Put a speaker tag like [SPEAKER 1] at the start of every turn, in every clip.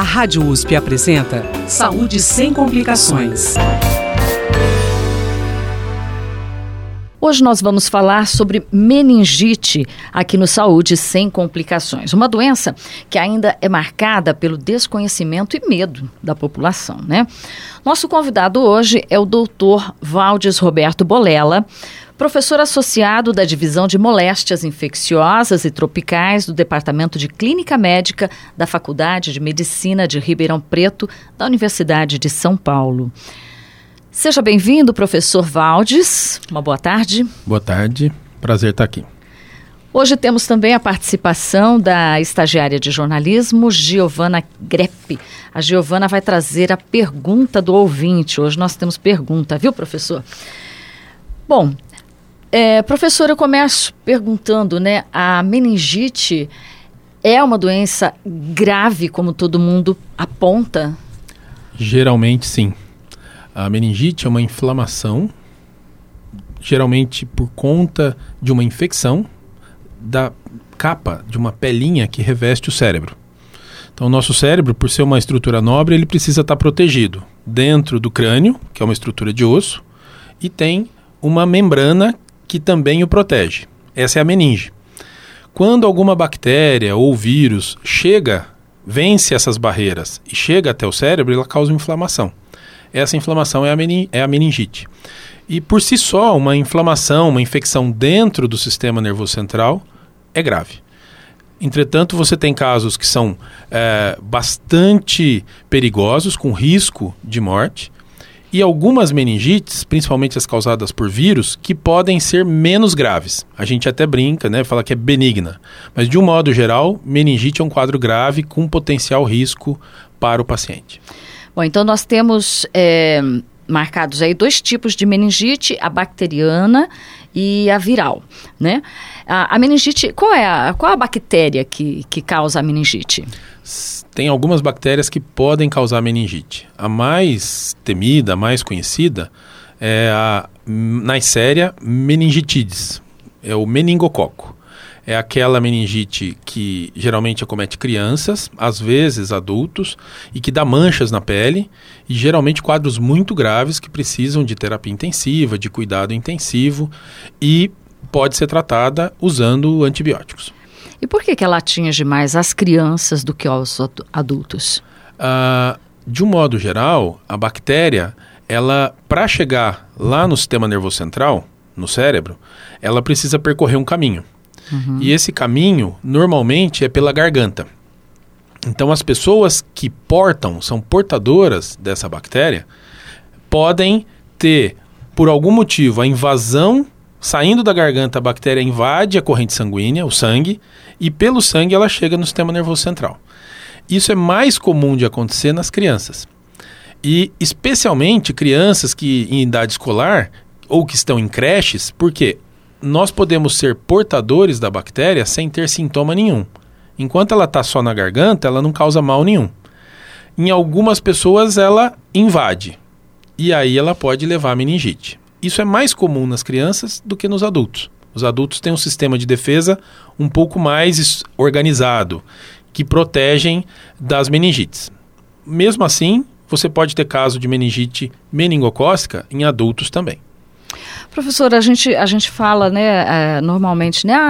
[SPEAKER 1] Rádio USP apresenta Saúde Sem Complicações.
[SPEAKER 2] Hoje nós vamos falar sobre meningite aqui no Saúde Sem Complicações. Uma doença que ainda é marcada pelo desconhecimento e medo da população, né? Nosso convidado hoje é o Dr. Valdes Roberto Bolella, professor associado da Divisão de Moléstias Infecciosas e Tropicais do Departamento de Clínica Médica da Faculdade de Medicina de Ribeirão Preto, da Universidade de São Paulo. Seja bem-vindo, professor Valdes. Uma boa tarde.
[SPEAKER 3] Boa tarde, prazer estar aqui.
[SPEAKER 2] Hoje temos também a participação da estagiária de jornalismo, Giovana Grepp. A Giovana vai trazer a pergunta do ouvinte. Hoje nós temos pergunta, viu, professor? Bom, professor, eu começo perguntando, né? A meningite é uma doença grave, como todo mundo aponta?
[SPEAKER 3] Geralmente, sim. A meningite é uma inflamação, geralmente por conta de uma infecção da capa, de uma pelinha que reveste o cérebro. Então, o nosso cérebro, por ser uma estrutura nobre, ele precisa estar protegido dentro do crânio, que é uma estrutura de osso, e tem uma membrana que também o protege. Essa é a meninge. Quando alguma bactéria ou vírus vence essas barreiras e chega até o cérebro, ela causa uma inflamação. Essa inflamação é a meningite. E por si só, uma inflamação, uma infecção dentro do sistema nervoso central é grave. Entretanto, você tem casos que são bastante perigosos, com risco de morte, e algumas meningites, principalmente as causadas por vírus, que podem ser menos graves. A gente até brinca, né, fala que é benigna. Mas, de um modo geral, meningite é um quadro grave com potencial risco para o paciente.
[SPEAKER 2] Bom, então nós temos marcados aí dois tipos de meningite, a bacteriana e a viral, né? A meningite, qual a bactéria que causa a meningite?
[SPEAKER 3] Tem algumas bactérias que podem causar meningite. A mais temida, a mais conhecida é a Neisseria meningitidis, é o meningococo. É aquela meningite que geralmente acomete crianças, às vezes adultos, e que dá manchas na pele, e geralmente quadros muito graves que precisam de terapia intensiva, de cuidado intensivo, e pode ser tratada usando antibióticos.
[SPEAKER 2] E por que ela atinge mais as crianças do que os adultos?
[SPEAKER 3] De um modo geral, a bactéria, para chegar lá no sistema nervoso central, no cérebro, ela precisa percorrer um caminho. Uhum. E esse caminho, normalmente, é pela garganta. Então, as pessoas que são portadoras dessa bactéria, podem ter, por algum motivo, a invasão, saindo da garganta, a bactéria invade a corrente sanguínea, o sangue, e pelo sangue ela chega no sistema nervoso central. Isso é mais comum de acontecer nas crianças. E, especialmente, crianças que em idade escolar, ou que estão em creches, porque nós podemos ser portadores da bactéria sem ter sintoma nenhum. Enquanto ela está só na garganta, ela não causa mal nenhum. Em algumas pessoas, ela invade. E aí ela pode levar a meningite. Isso é mais comum nas crianças do que nos adultos. Os adultos têm um sistema de defesa um pouco mais organizado, que protegem das meningites. Mesmo assim, você pode ter caso de meningite meningocócica em adultos também.
[SPEAKER 2] Professor, a gente fala, né, normalmente, né,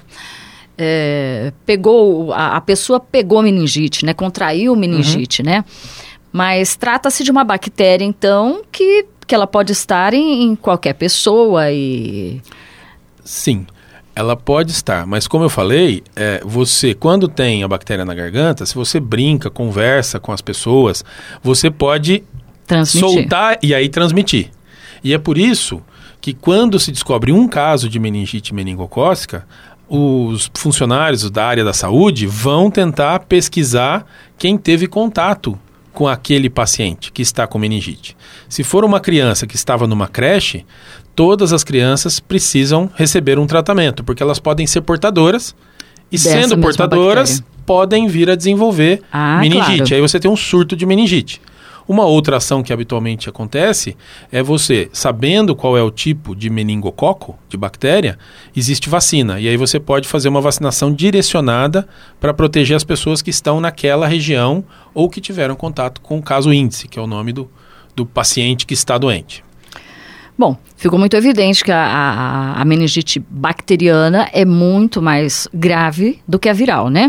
[SPEAKER 2] a pessoa pegou meningite, né, contraiu meningite, né, mas trata-se de uma bactéria, então, que ela pode estar em qualquer pessoa e...
[SPEAKER 3] Sim, ela pode estar, mas como eu falei, você, quando tem a bactéria na garganta, se você brinca, conversa com as pessoas, você pode soltar e aí transmitir. E é por isso que quando se descobre um caso de meningite meningocócica, os funcionários da área da saúde vão tentar pesquisar quem teve contato com aquele paciente que está com meningite. Se for uma criança que estava numa creche, todas as crianças precisam receber um tratamento, porque elas podem ser portadoras e, sendo portadoras, podem vir a desenvolver meningite. Claro. Aí você tem um surto de meningite. Uma outra ação que habitualmente acontece é você, sabendo qual é o tipo de meningococo, de bactéria, existe vacina. E aí você pode fazer uma vacinação direcionada para proteger as pessoas que estão naquela região ou que tiveram contato com o caso índice, que é o nome do paciente que está doente.
[SPEAKER 2] Bom, ficou muito evidente que a meningite bacteriana é muito mais grave do que a viral, né?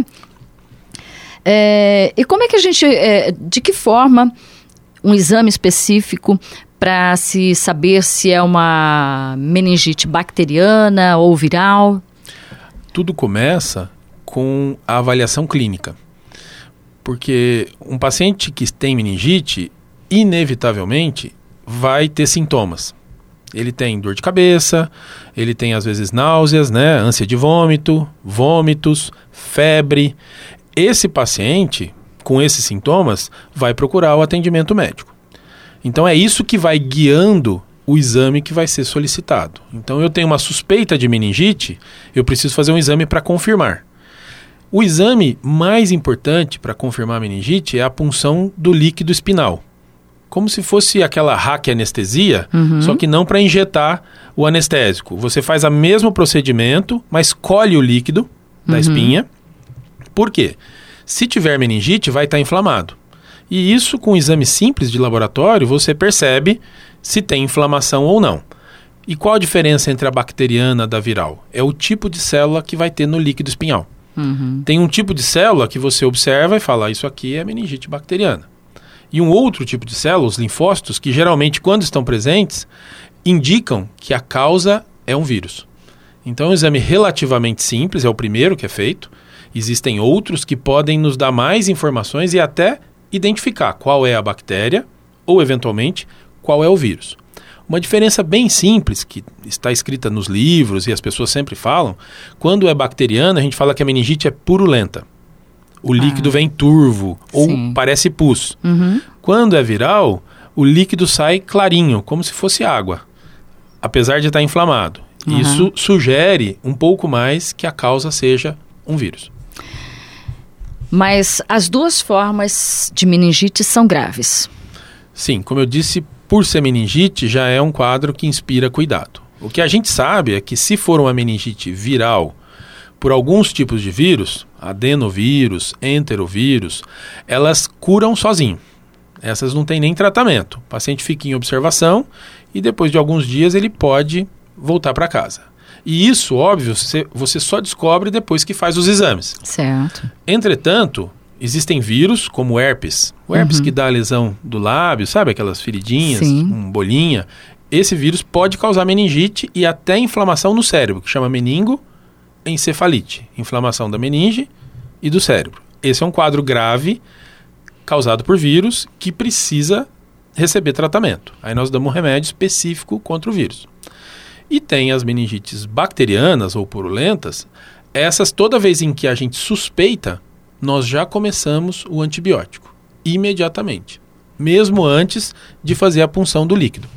[SPEAKER 2] E como é que a gente, de que forma um exame específico para se saber se é uma meningite bacteriana ou viral?
[SPEAKER 3] Tudo começa com a avaliação clínica, porque um paciente que tem meningite, inevitavelmente, vai ter sintomas. Ele tem dor de cabeça, ele tem às vezes náuseas, né, ânsia de vômito, vômitos, febre. Esse paciente, com esses sintomas, vai procurar o atendimento médico. Então é isso que vai guiando o exame que vai ser solicitado. Então eu tenho uma suspeita de meningite, eu preciso fazer um exame para confirmar. O exame mais importante para confirmar a meningite é a punção do líquido espinal. Como se fosse aquela raquianestesia, só que não para injetar o anestésico. Você faz o mesmo procedimento, mas colhe o líquido da espinha. Por quê? Se tiver meningite, vai estar inflamado. E isso, com um exame simples de laboratório, você percebe se tem inflamação ou não. E qual a diferença entre a bacteriana e da viral? É o tipo de célula que vai ter no líquido espinhal. Tem um tipo de célula que você observa e fala, isso aqui é meningite bacteriana. E um outro tipo de célula, os linfócitos, que geralmente, quando estão presentes, indicam que a causa é um vírus. Então, é um exame relativamente simples, é o primeiro que é feito. Existem outros que podem nos dar mais informações e até identificar qual é a bactéria ou, eventualmente, qual é o vírus. Uma diferença bem simples, que está escrita nos livros e as pessoas sempre falam, quando é bacteriana, a gente fala que a meningite é purulenta. O líquido vem turvo ou parece pus. Quando é viral, o líquido sai clarinho, como se fosse água, apesar de estar inflamado. Isso sugere um pouco mais que a causa seja um vírus.
[SPEAKER 2] Mas as duas formas de meningite são graves.
[SPEAKER 3] Sim, como eu disse, por ser meningite já é um quadro que inspira cuidado. O que a gente sabe é que se for uma meningite viral por alguns tipos de vírus, adenovírus, enterovírus, elas curam sozinho. Essas não tem nem tratamento. O paciente fica em observação e depois de alguns dias ele pode voltar para casa. E isso, óbvio, você só descobre depois que faz os exames.
[SPEAKER 2] Certo.
[SPEAKER 3] Entretanto, existem vírus como o herpes. O herpes que dá a lesão do lábio, sabe aquelas feridinhas, bolinha. Esse vírus pode causar meningite e até inflamação no cérebro, que chama meningoencefalite. Inflamação da meninge e do cérebro. Esse é um quadro grave causado por vírus que precisa receber tratamento. Aí nós damos um remédio específico contra o vírus. E tem as meningites bacterianas ou purulentas. Essas, toda vez em que a gente suspeita, nós já começamos o antibiótico, imediatamente, mesmo antes de fazer a punção do líquido.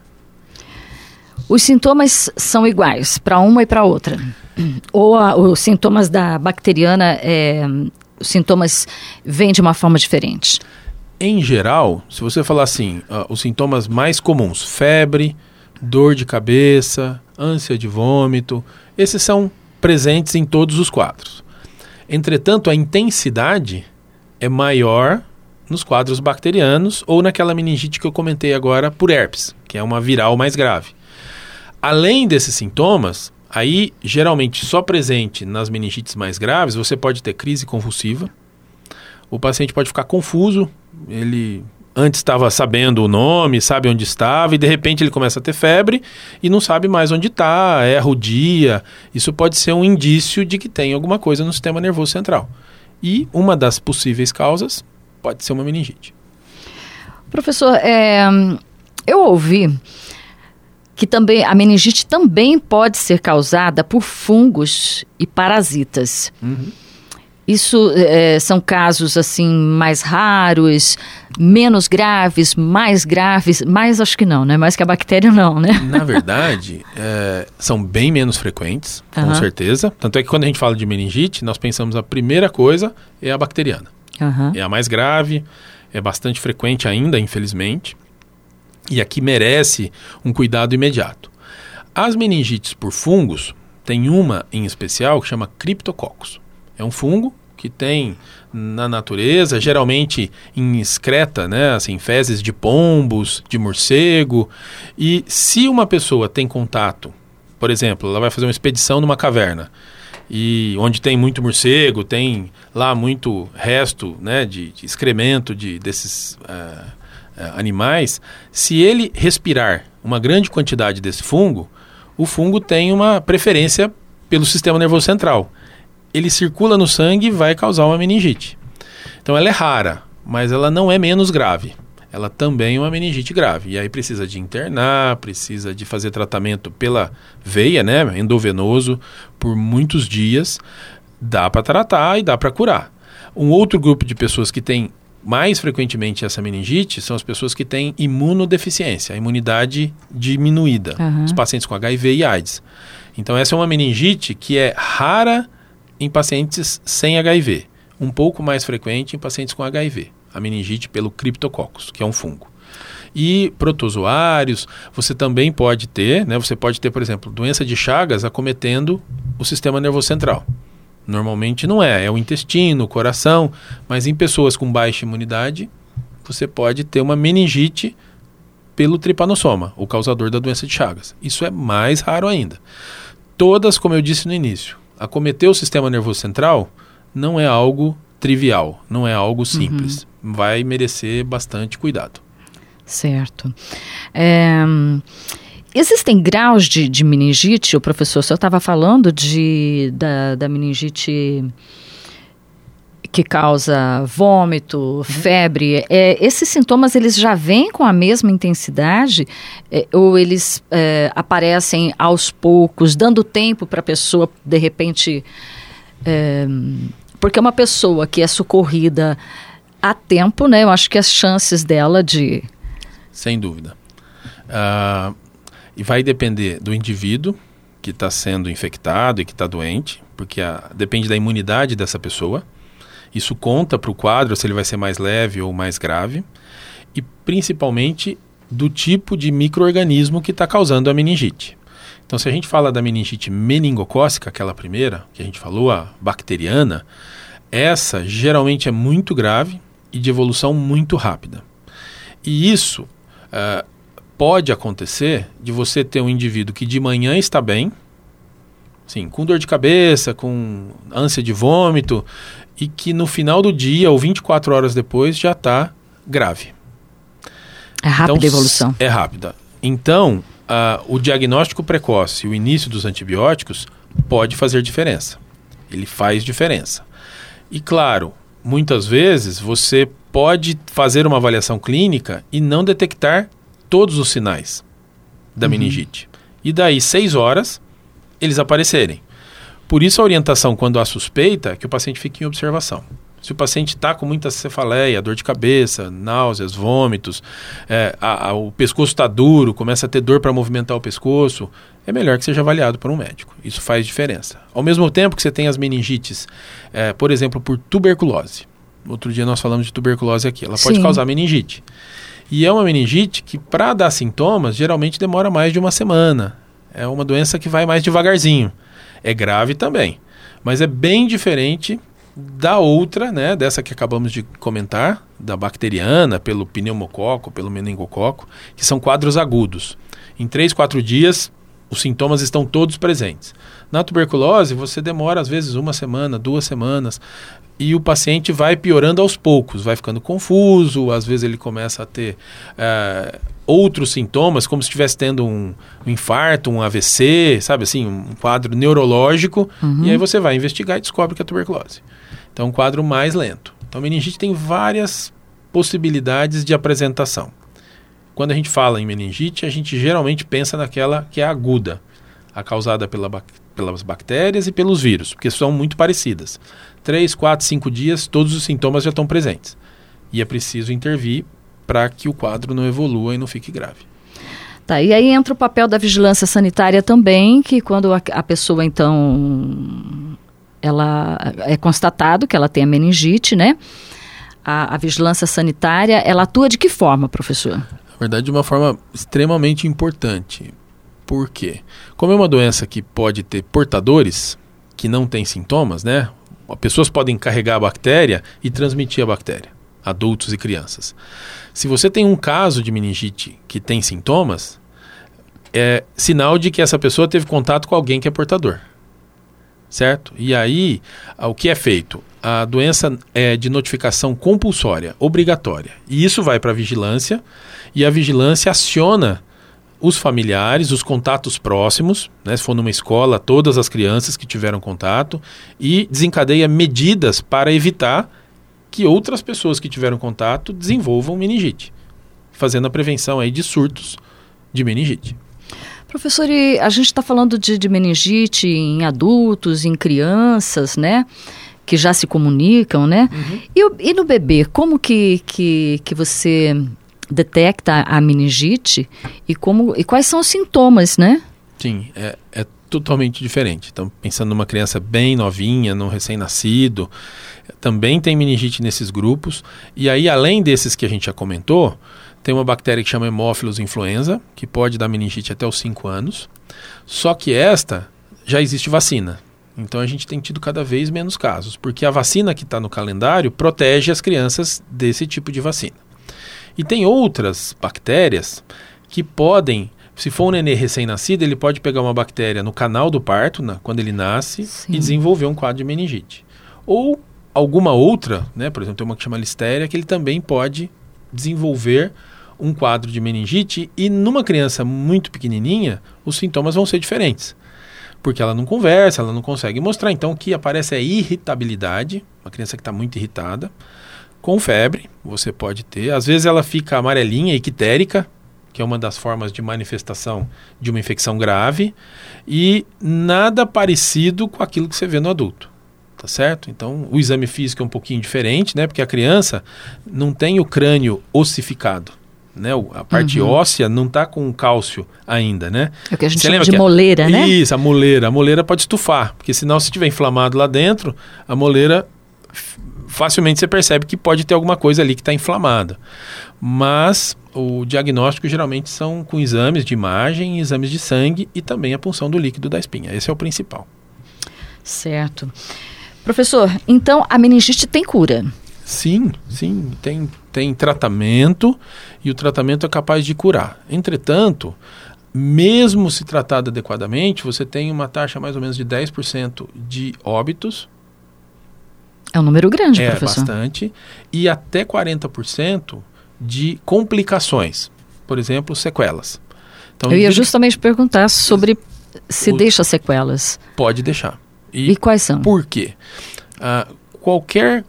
[SPEAKER 2] Os sintomas são iguais para uma e para outra? Ou os sintomas da bacteriana, os sintomas vêm de uma forma diferente?
[SPEAKER 3] Em geral, se você falar assim, os sintomas mais comuns, febre, dor de cabeça, ânsia de vômito, esses são presentes em todos os quadros. Entretanto, a intensidade é maior nos quadros bacterianos ou naquela meningite que eu comentei agora por herpes, que é uma viral mais grave. Além desses sintomas, aí geralmente só presente nas meningites mais graves, você pode ter crise convulsiva, o paciente pode ficar confuso, ele antes estava sabendo o nome, sabe onde estava, e de repente ele começa a ter febre e não sabe mais onde está, erra o dia. Isso pode ser um indício de que tem alguma coisa no sistema nervoso central. E uma das possíveis causas pode ser uma meningite.
[SPEAKER 2] Professor, eu ouvi que também a meningite também pode ser causada por fungos e parasitas. Isso são casos assim mais raros, menos graves, mais acho que não, né? Mais que a bactéria não, né?
[SPEAKER 3] Na verdade, são bem menos frequentes, com certeza. Tanto é que quando a gente fala de meningite, nós pensamos a primeira coisa é a bacteriana. É a mais grave, é bastante frequente ainda, infelizmente, e aqui merece um cuidado imediato. As meningites por fungos, tem uma em especial que chama Cryptococcus. É um fungo que tem na natureza, geralmente em excreta, né, assim, fezes de pombos, de morcego. E se uma pessoa tem contato, por exemplo, ela vai fazer uma expedição numa caverna, e onde tem muito morcego, tem lá muito resto, né, de excremento desses animais, se ele respirar uma grande quantidade desse fungo, o fungo tem uma preferência pelo sistema nervoso central. Ele circula no sangue e vai causar uma meningite. Então ela é rara, mas ela não é menos grave. Ela também é uma meningite grave. E aí precisa de internar, precisa de fazer tratamento pela veia, né, endovenoso, por muitos dias. Dá para tratar e dá para curar. Um outro grupo de pessoas que tem mais frequentemente essa meningite são as pessoas que têm imunodeficiência, a imunidade diminuída, os pacientes com HIV e AIDS. Então essa é uma meningite que é rara em pacientes sem HIV, um pouco mais frequente em pacientes com HIV, a meningite pelo Cryptococcus, que é um fungo. E protozoários, você também pode ter, né? Você pode ter, por exemplo, doença de Chagas acometendo o sistema nervoso central. Normalmente não é o intestino, o coração, mas em pessoas com baixa imunidade, você pode ter uma meningite pelo tripanossoma, o causador da doença de Chagas. Isso é mais raro ainda. Todas, como eu disse no início, acometer o sistema nervoso central não é algo trivial, não é algo simples. Vai merecer bastante cuidado.
[SPEAKER 2] Certo. Existem graus de meningite? O professor, o senhor estava falando da meningite que causa vômito, febre. Esses sintomas, eles já vêm com a mesma intensidade ou eles aparecem aos poucos, dando tempo para a pessoa, de repente... porque uma pessoa que é socorrida a tempo, né? Eu acho que as chances dela de...
[SPEAKER 3] Sem dúvida. E vai depender do indivíduo que está sendo infectado e que está doente, porque depende da imunidade dessa pessoa. Isso conta para o quadro se ele vai ser mais leve ou mais grave. E principalmente do tipo de micro-organismo que está causando a meningite. Então, se a gente fala da meningite meningocócica, aquela primeira que a gente falou, a bacteriana, essa geralmente é muito grave e de evolução muito rápida. E isso pode acontecer de você ter um indivíduo que de manhã está bem, sim, com dor de cabeça, com ânsia de vômito, e que no final do dia, ou 24 horas depois, já está grave.
[SPEAKER 2] É rápida a evolução.
[SPEAKER 3] É rápida. Então, o diagnóstico precoce, o início dos antibióticos, pode fazer diferença. Ele faz diferença. E claro, muitas vezes você pode fazer uma avaliação clínica e não detectar todos os sinais da meningite. E daí, 6 horas, eles aparecerem. Por isso a orientação, quando há suspeita, é que o paciente fique em observação. Se o paciente está com muita cefaleia, dor de cabeça, náuseas, vômitos, o pescoço está duro, começa a ter dor para movimentar o pescoço, é melhor que seja avaliado por um médico. Isso faz diferença. Ao mesmo tempo que você tem as meningites, por exemplo, por tuberculose. Outro dia nós falamos de tuberculose aqui. Ela pode causar meningite. E é uma meningite que, para dar sintomas, geralmente demora mais de uma semana. É uma doença que vai mais devagarzinho. É grave também, mas é bem diferente da outra, né, dessa que acabamos de comentar, da bacteriana, pelo pneumococo, pelo meningococo, que são quadros agudos. Em 3, 4 dias, os sintomas estão todos presentes. Na tuberculose, você demora às vezes 1 semana, 2 semanas, e o paciente vai piorando aos poucos, vai ficando confuso, às vezes ele começa a ter outros sintomas, como se estivesse tendo um infarto, um AVC, sabe assim, um quadro neurológico, e aí você vai investigar e descobre que é tuberculose. Então é um quadro mais lento. Então a meningite tem várias possibilidades de apresentação. Quando a gente fala em meningite, a gente geralmente pensa naquela que é aguda, a causada pelas bactérias e pelos vírus, porque são muito parecidas. 3, 4, 5 dias, todos os sintomas já estão presentes. E é preciso intervir para que o quadro não evolua e não fique grave.
[SPEAKER 2] Tá, e aí entra o papel da vigilância sanitária também, que quando a pessoa, então, ela é constatado que ela tem a meningite, né? a vigilância sanitária, ela atua de que forma, professor?
[SPEAKER 3] Na verdade, de uma forma extremamente importante. Por quê? Como é uma doença que pode ter portadores que não têm sintomas, né? Pessoas podem carregar a bactéria e transmitir a bactéria, adultos e crianças. Se você tem um caso de meningite que tem sintomas, é sinal de que essa pessoa teve contato com alguém que é portador, certo? E aí, o que é feito? A doença é de notificação compulsória, obrigatória. E isso vai para a vigilância, e a vigilância aciona os familiares, os contatos próximos, né, se for numa escola, todas as crianças que tiveram contato, e desencadeia medidas para evitar que outras pessoas que tiveram contato desenvolvam meningite, fazendo a prevenção aí de surtos de meningite.
[SPEAKER 2] Professor, e a gente está falando de meningite em adultos, em crianças, né? Que já se comunicam, né? Uhum. E no bebê, como que você detecta a meningite e quais são os sintomas, né?
[SPEAKER 3] Sim, é totalmente diferente. Então, pensando numa criança bem novinha, num recém-nascido, também tem meningite nesses grupos. E aí, além desses que a gente já comentou, tem uma bactéria que chama Haemophilus influenza, que pode dar meningite até os 5 anos. Só que esta já existe vacina. Então a gente tem tido cada vez menos casos, porque a vacina que está no calendário protege as crianças desse tipo de vacina. E tem outras bactérias que podem, se for um nenê recém-nascido, ele pode pegar uma bactéria no canal do parto, quando ele nasce, Sim. e desenvolver um quadro de meningite. Ou alguma outra, né, por exemplo, tem uma que chama Listeria, que ele também pode desenvolver um quadro de meningite, e numa criança muito pequenininha, os sintomas vão ser diferentes. Porque ela não conversa, ela não consegue mostrar. Então, o que aparece é irritabilidade, uma criança que está muito irritada, com febre, você pode ter. Às vezes ela fica amarelinha, ictérica, que é uma das formas de manifestação de uma infecção grave, e nada parecido com aquilo que você vê no adulto. Tá certo? Então, o exame físico é um pouquinho diferente, né? Porque a criança não tem o crânio ossificado, né? A parte óssea não está com cálcio ainda, né?
[SPEAKER 2] É o que a gente chama de moleira, né?
[SPEAKER 3] Isso, a moleira pode estufar, porque senão, se estiver inflamado lá dentro, a moleira, facilmente você percebe que pode ter alguma coisa ali que está inflamada. Mas o diagnóstico geralmente são com exames de imagem, exames de sangue e também a punção do líquido da espinha. Esse é o principal.
[SPEAKER 2] Certo. Professor, então a meningite tem cura?
[SPEAKER 3] Sim, tem tratamento, e o tratamento é capaz de curar. Entretanto, mesmo se tratado adequadamente, você tem uma taxa mais ou menos de 10% de óbitos.
[SPEAKER 2] É um número grande, professor.
[SPEAKER 3] É bastante. E até 40% de complicações. Por exemplo, sequelas. Então,
[SPEAKER 2] eu ia justamente perguntar sobre se deixa sequelas.
[SPEAKER 3] Pode deixar.
[SPEAKER 2] E quais são?
[SPEAKER 3] Por quê? Qualquer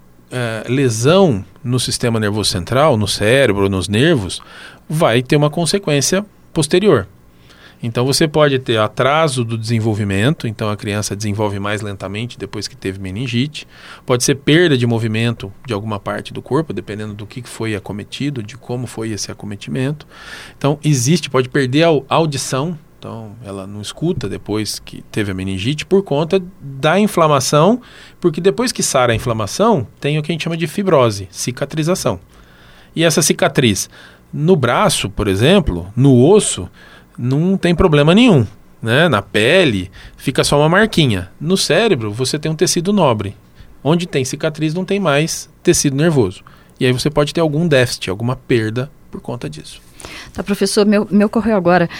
[SPEAKER 3] lesão no sistema nervoso central, no cérebro, nos nervos, vai ter uma consequência posterior. Então você pode ter atraso do desenvolvimento, então a criança desenvolve mais lentamente depois que teve meningite. Pode ser perda de movimento de alguma parte do corpo, dependendo do que foi acometido, de como foi esse acometimento. Então pode perder a audição. Então, ela não escuta depois que teve a meningite por conta da inflamação, porque depois que sara a inflamação, tem o que a gente chama de fibrose, cicatrização. E essa cicatriz, no braço, por exemplo, no osso, não tem problema nenhum, né? Na pele, fica só uma marquinha. No cérebro, você tem um tecido nobre. Onde tem cicatriz, não tem mais tecido nervoso. E aí você pode ter algum déficit, alguma perda por conta disso.
[SPEAKER 2] Tá, professor, me ocorreu agora,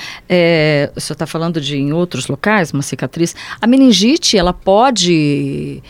[SPEAKER 2] o senhor está falando de em outros locais, uma cicatriz. A meningite, ela pode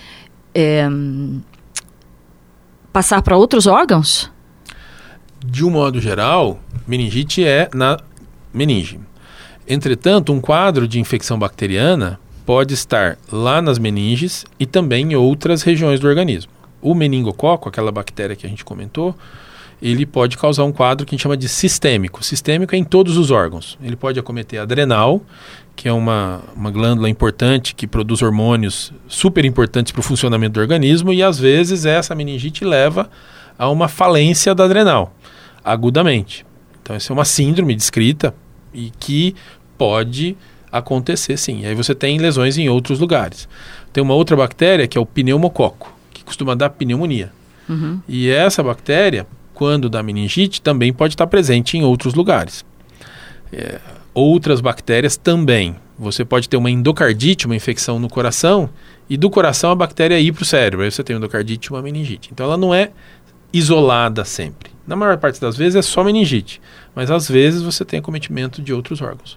[SPEAKER 2] passar para outros órgãos?
[SPEAKER 3] De um modo geral, meningite é na meninge. Entretanto, um quadro de infecção bacteriana pode estar lá nas meninges e também em outras regiões do organismo. O meningococo, aquela bactéria que a gente comentou, ele pode causar um quadro que a gente chama de sistêmico. Sistêmico é em todos os órgãos. Ele pode acometer a adrenal, que é uma glândula importante que produz hormônios super importantes para o funcionamento do organismo, e às vezes essa meningite leva a uma falência da adrenal, agudamente. Então essa é uma síndrome descrita e que pode acontecer sim. E aí você tem lesões em outros lugares. Tem uma outra bactéria que é o pneumococo, que costuma dar pneumonia. E essa bactéria, quando dá meningite, também pode estar presente em outros lugares. Outras bactérias também. Você pode ter uma endocardite, uma infecção no coração, e do coração a bactéria ir para o cérebro. Aí você tem uma endocardite e uma meningite. Então ela não é isolada sempre. Na maior parte das vezes é só meningite, mas às vezes você tem acometimento de outros órgãos.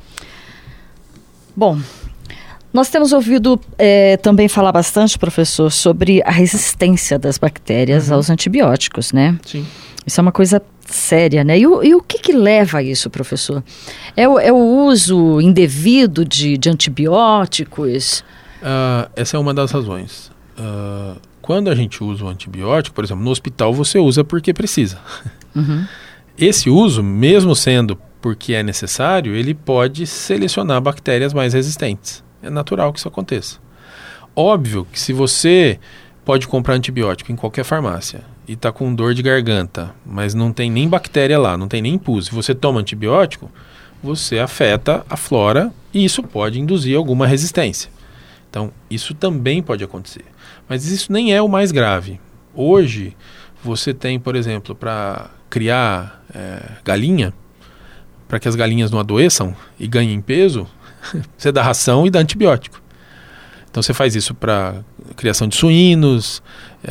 [SPEAKER 2] Bom, nós temos ouvido também falar bastante, professor, sobre a resistência das bactérias aos antibióticos, né?
[SPEAKER 3] Sim.
[SPEAKER 2] Isso é uma coisa séria, né? E o que leva a isso, professor? É o uso indevido de antibióticos?
[SPEAKER 3] Essa é uma das razões. Quando a gente usa o antibiótico, por exemplo, no hospital você usa porque precisa. Esse uso, mesmo sendo porque é necessário, ele pode selecionar bactérias mais resistentes. É natural que isso aconteça. Óbvio que se você pode comprar antibiótico em qualquer farmácia e está com dor de garganta, mas não tem nem bactéria lá, não tem nem pus, se você toma antibiótico, você afeta a flora e isso pode induzir alguma resistência. Então, isso também pode acontecer. Mas isso nem é o mais grave. Hoje, você tem, por exemplo, para criar galinha, para que as galinhas não adoeçam e ganhem peso, você dá ração e dá antibiótico. Então você faz isso para criação de suínos,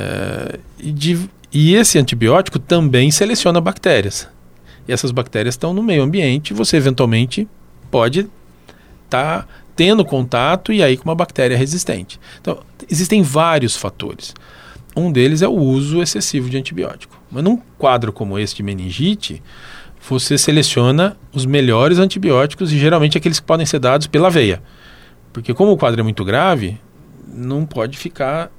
[SPEAKER 3] e esse antibiótico também seleciona bactérias. E essas bactérias estão no meio ambiente e você eventualmente pode estar tendo contato e aí com uma bactéria resistente. Então existem vários fatores. Um deles é o uso excessivo de antibiótico. Mas num quadro como esse de meningite, você seleciona os melhores antibióticos e geralmente aqueles que podem ser dados pela veia. Porque como o quadro é muito grave, não pode ficar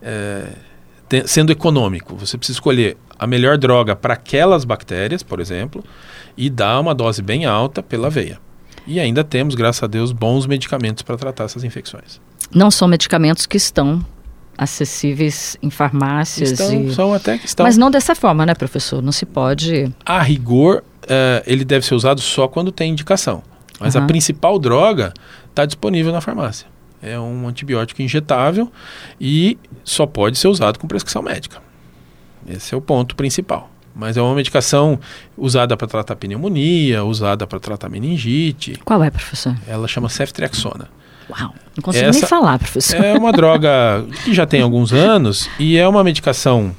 [SPEAKER 3] sendo econômico. Você precisa escolher a melhor droga para aquelas bactérias, por exemplo, e dar uma dose bem alta pela veia. E ainda temos, graças a Deus, bons medicamentos para tratar essas infecções.
[SPEAKER 2] Não são medicamentos que estão acessíveis em farmácias?
[SPEAKER 3] São até que estão.
[SPEAKER 2] Mas não dessa forma, né, professor? Não se pode...
[SPEAKER 3] A rigor, ele deve ser usado só quando tem indicação. Mas a principal droga está disponível na farmácia. É um antibiótico injetável e só pode ser usado com prescrição médica. Esse é o ponto principal. Mas é uma medicação usada para tratar pneumonia, usada para tratar meningite.
[SPEAKER 2] Qual é, professor?
[SPEAKER 3] Ela chama ceftriaxona.
[SPEAKER 2] Uau, não consigo nem falar, professor.
[SPEAKER 3] É uma droga que já tem alguns anos e é uma medicação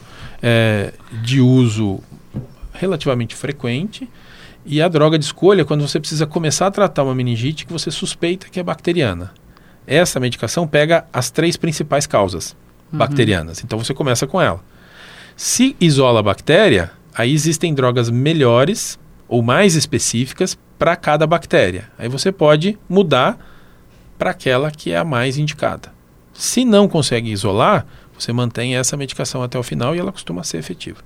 [SPEAKER 3] de uso relativamente frequente. E a droga de escolha é quando você precisa começar a tratar uma meningite que você suspeita que é bacteriana. Essa medicação pega as 3 principais causas bacterianas. Então você começa com ela. Se isola a bactéria, aí existem drogas melhores ou mais específicas para cada bactéria. Aí você pode mudar para aquela que é a mais indicada. Se não consegue isolar, você mantém essa medicação até o final e ela costuma ser efetiva.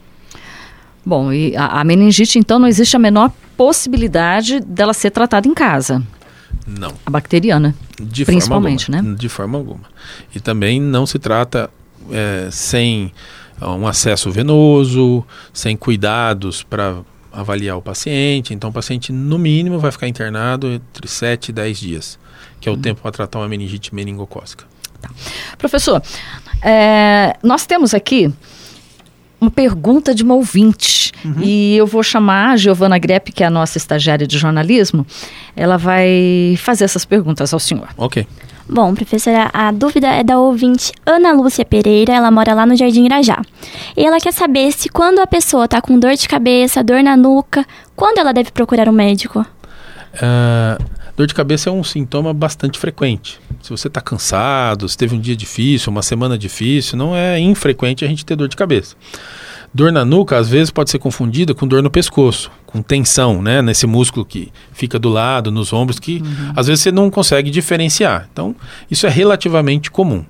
[SPEAKER 2] Bom, e a meningite, então, não existe a menor possibilidade dela ser tratada em casa?
[SPEAKER 3] Não.
[SPEAKER 2] A bacteriana, principalmente, né?
[SPEAKER 3] De forma alguma. E também não se trata sem um acesso venoso, sem cuidados para avaliar o paciente. Então, o paciente, no mínimo, vai ficar internado entre 7 e 10 dias, que é o tempo para tratar uma meningite meningocócica.
[SPEAKER 2] Tá. Professor, nós temos aqui uma pergunta de uma ouvinte. E eu vou chamar a Giovana Grepp, que é a nossa estagiária de jornalismo. Ela vai fazer essas perguntas ao senhor.
[SPEAKER 3] Ok.
[SPEAKER 4] Bom, professora, a dúvida é da ouvinte Ana Lúcia Pereira, ela mora lá no Jardim Irajá. E ela quer saber se quando a pessoa está com dor de cabeça, dor na nuca, quando ela deve procurar um médico?
[SPEAKER 3] Dor de cabeça é um sintoma bastante frequente. Se você está cansado, se teve um dia difícil, uma semana difícil, não é infrequente a gente ter dor de cabeça. Dor na nuca, às vezes, pode ser confundida com dor no pescoço, com tensão, né? Nesse músculo que fica do lado, nos ombros, que às vezes você não consegue diferenciar. Então, isso é relativamente comum.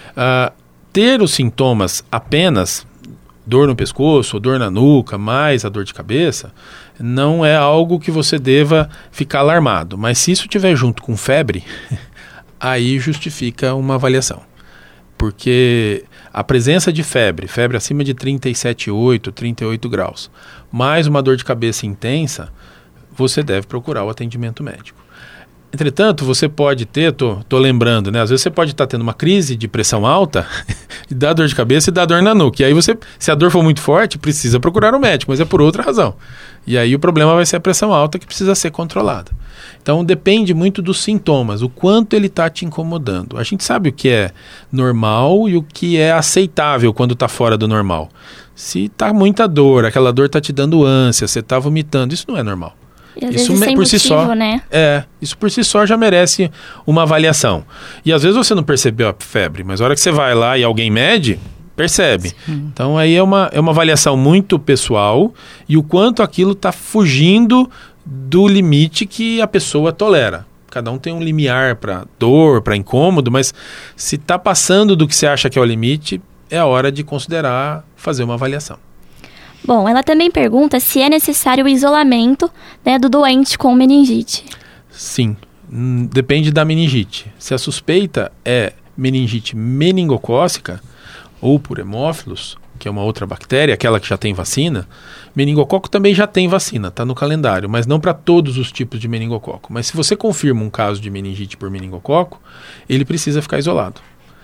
[SPEAKER 3] Ter os sintomas apenas dor no pescoço, ou dor na nuca, mais a dor de cabeça, não é algo que você deva ficar alarmado. Mas se isso estiver junto com febre, aí justifica uma avaliação. Porque a presença de febre acima de 37,8, 38 graus, mais uma dor de cabeça intensa, você deve procurar o atendimento médico. Entretanto, você pode ter, tô lembrando, né? Às vezes você pode estar tendo uma crise de pressão alta e dá dor de cabeça e dá dor na nuca. E aí se a dor for muito forte, precisa procurar um médico, mas é por outra razão. E aí o problema vai ser a pressão alta que precisa ser controlada. Então depende muito dos sintomas, o quanto ele está te incomodando. A gente sabe o que é normal e o que é aceitável quando está fora do normal. Se está muita dor, aquela dor está te dando ânsia, você está vomitando, isso não é normal.
[SPEAKER 4] E às vezes sem
[SPEAKER 3] por si
[SPEAKER 4] motivo,
[SPEAKER 3] só,
[SPEAKER 4] né?
[SPEAKER 3] Isso por si só já merece uma avaliação. E às vezes você não percebeu a febre, mas a hora que você vai lá e alguém mede, percebe. Sim. Então aí é uma avaliação muito pessoal e o quanto aquilo está fugindo do limite que a pessoa tolera. Cada um tem um limiar para dor, para incômodo, mas se está passando do que você acha que é o limite, é a hora de considerar fazer uma avaliação.
[SPEAKER 4] Bom, ela também pergunta se é necessário o isolamento, né, do doente com meningite.
[SPEAKER 3] Sim, depende da meningite. Se a suspeita é meningite meningocócica ou por hemófilos, que é uma outra bactéria, aquela que já tem vacina, meningococo também já tem vacina, está no calendário, mas não para todos os tipos de meningococo. Mas se você confirma um caso de meningite por meningococo, ele precisa ficar isolado.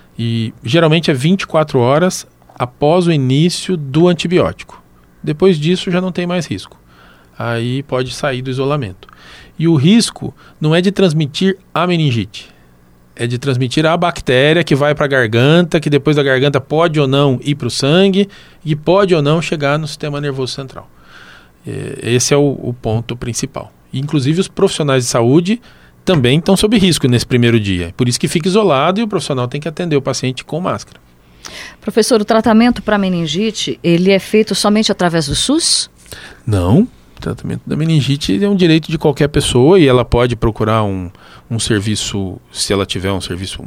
[SPEAKER 3] E geralmente é 24 horas após o início do antibiótico. Depois disso já não tem mais risco. Aí pode sair do isolamento. E o risco não é de transmitir a meningite. É de transmitir a bactéria que vai para a garganta, que depois da garganta pode ou não ir para o sangue e pode ou não chegar no sistema nervoso central. Esse é o ponto principal. Inclusive os profissionais de saúde também estão sob risco nesse primeiro dia. Por isso que fica isolado e o profissional tem que atender o paciente com máscara.
[SPEAKER 2] Professor, o tratamento para meningite, ele é feito somente através do SUS?
[SPEAKER 3] Não, o tratamento da meningite é um direito de qualquer pessoa e ela pode procurar um serviço, se ela tiver um serviço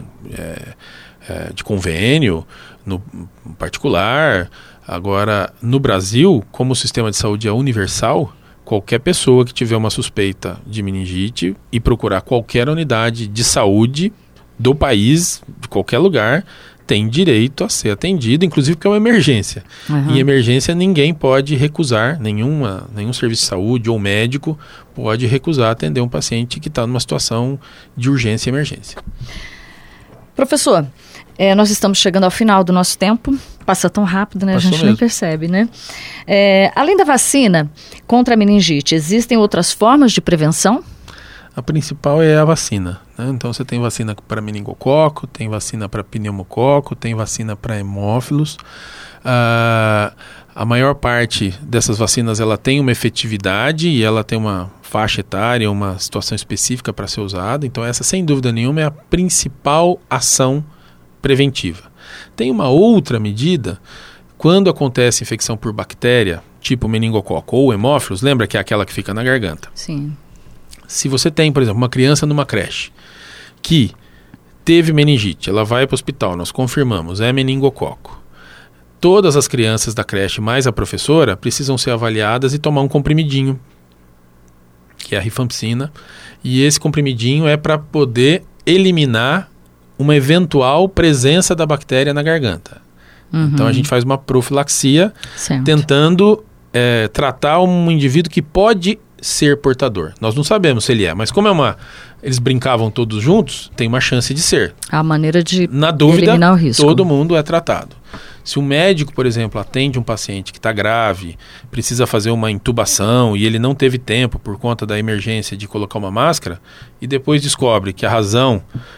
[SPEAKER 3] de convênio, no particular. Agora, no Brasil, como o sistema de saúde é universal, qualquer pessoa que tiver uma suspeita de meningite e procurar qualquer unidade de saúde do país, de qualquer lugar, tem direito a ser atendido, inclusive porque é uma emergência. Uhum. Em emergência, ninguém pode recusar, nenhum serviço de saúde ou médico pode recusar atender um paciente que está numa situação de urgência e emergência.
[SPEAKER 2] Professor, nós estamos chegando ao final do nosso tempo. Passa tão rápido, né? Passou a gente mesmo. Nem percebe, né? Além da vacina contra a meningite, existem outras formas de prevenção?
[SPEAKER 3] A principal é a vacina, né? Então você tem vacina para meningococo, tem vacina para pneumococo, tem vacina para hemófilos. A maior parte dessas vacinas ela tem uma efetividade e ela tem uma faixa etária, uma situação específica para ser usada. Então essa, sem dúvida nenhuma, é a principal ação preventiva. Tem uma outra medida, quando acontece infecção por bactéria, tipo meningococo ou hemófilos, lembra que é aquela que fica na garganta?
[SPEAKER 2] Sim.
[SPEAKER 3] Se você tem, por exemplo, uma criança numa creche que teve meningite, ela vai para o hospital, nós confirmamos, é meningococo. Todas as crianças da creche, mais a professora, precisam ser avaliadas e tomar um comprimidinho, que é a rifampicina. E esse comprimidinho é para poder eliminar uma eventual presença da bactéria na garganta. Uhum. Então a gente faz uma profilaxia, certo, tentando tratar um indivíduo que pode ser portador. Nós não sabemos se ele é, mas como eles brincavam todos juntos, tem uma chance de ser.
[SPEAKER 2] A maneira de
[SPEAKER 3] na dúvida,
[SPEAKER 2] eliminar o risco.
[SPEAKER 3] Todo mundo é tratado. Se um médico, por exemplo, atende um paciente que está grave, precisa fazer uma intubação e ele não teve tempo por conta da emergência de colocar uma máscara e depois descobre que a razão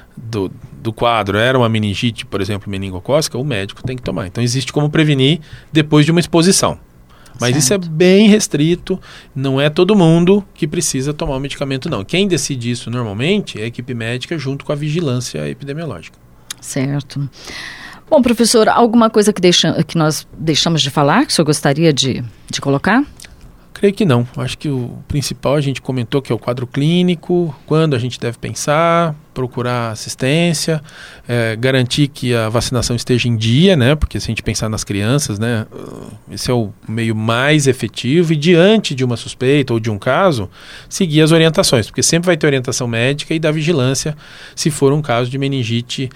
[SPEAKER 3] do quadro era uma meningite, por exemplo, meningocócica, o médico tem que tomar. Então existe como prevenir depois de uma exposição. Mas certo, isso é bem restrito, não é todo mundo que precisa tomar o medicamento, não. Quem decide isso normalmente é a equipe médica junto com a vigilância epidemiológica.
[SPEAKER 2] Certo. Bom, professor, alguma coisa que nós deixamos de falar, que o senhor gostaria de colocar?
[SPEAKER 3] Creio que não. Acho que o principal a gente comentou que é o quadro clínico, quando a gente deve pensar, procurar assistência, garantir que a vacinação esteja em dia, né? Porque se a gente pensar nas crianças, né? Esse é o meio mais efetivo e diante de uma suspeita ou de um caso, seguir as orientações, porque sempre vai ter orientação médica e da vigilância se for um caso de meningite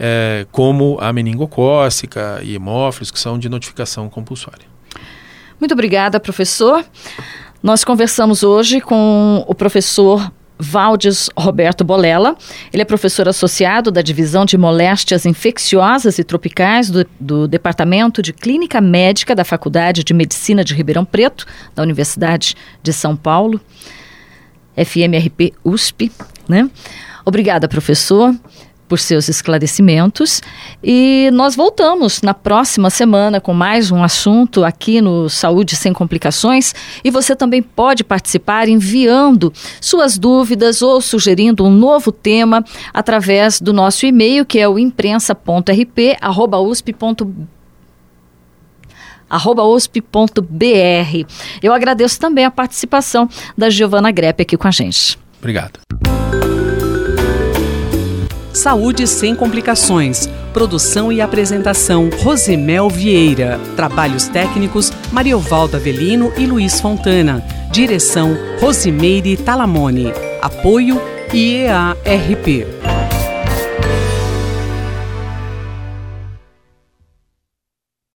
[SPEAKER 3] como a meningocócica e hemófilos, que são de notificação compulsória.
[SPEAKER 2] Muito obrigada, professor. Nós conversamos hoje com o professor Valdes Roberto Bolela. Ele é professor associado da Divisão de Moléstias Infecciosas e Tropicais do Departamento de Clínica Médica da Faculdade de Medicina de Ribeirão Preto, da Universidade de São Paulo, FMRP USP, né? Obrigada, professor, por seus esclarecimentos, e nós voltamos na próxima semana com mais um assunto aqui no Saúde Sem Complicações, e você também pode participar enviando suas dúvidas ou sugerindo um novo tema através do nosso e-mail, que é o imprensa.rp@usp.br. Eu agradeço também a participação da Giovana Grepp aqui com a gente.
[SPEAKER 3] Obrigado.
[SPEAKER 1] Saúde Sem Complicações. Produção e apresentação, Rosemel Vieira. Trabalhos técnicos, Mariovaldo Avelino e Luiz Fontana. Direção, Rosimeire Talamone. Apoio, IEA-RP.